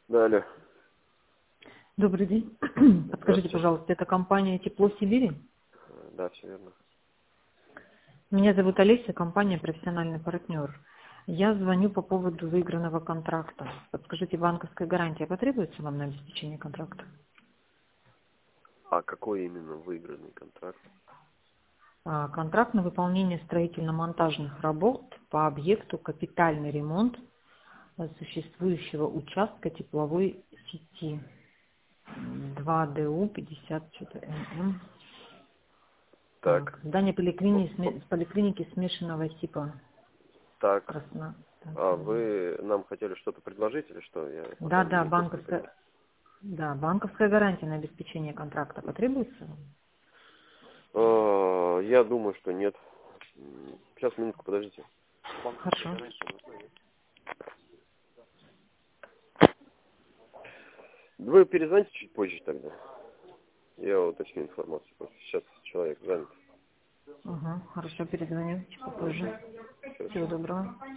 Да, алло. Добрый день. Подскажите, пожалуйста, это компания «Тепло Сибири»? Да, все верно. Меня зовут Олеся, компания «Профессиональный партнер». Я звоню по поводу выигранного контракта. Подскажите, банковская гарантия потребуется вам на обеспечение контракта? А какой именно выигранный контракт? Контракт на выполнение строительно-монтажных работ по объекту капитальный ремонт существующего участка тепловой сети 2ДУ 50 что-то ММ. Так. Так, здание поликлиники смешанного типа. Так. Красна. А вы нам хотели что-то предложить или что? Я пока Да, не слышно. банковская гарантия на обеспечение контракта потребуется? Я думаю, что нет. Сейчас, минутку, подождите. Хорошо. Вы перезвоните чуть позже тогда. Я уточню информацию. Просто сейчас человек занят. Хорошо, перезвоню чуть попозже. Всего доброго.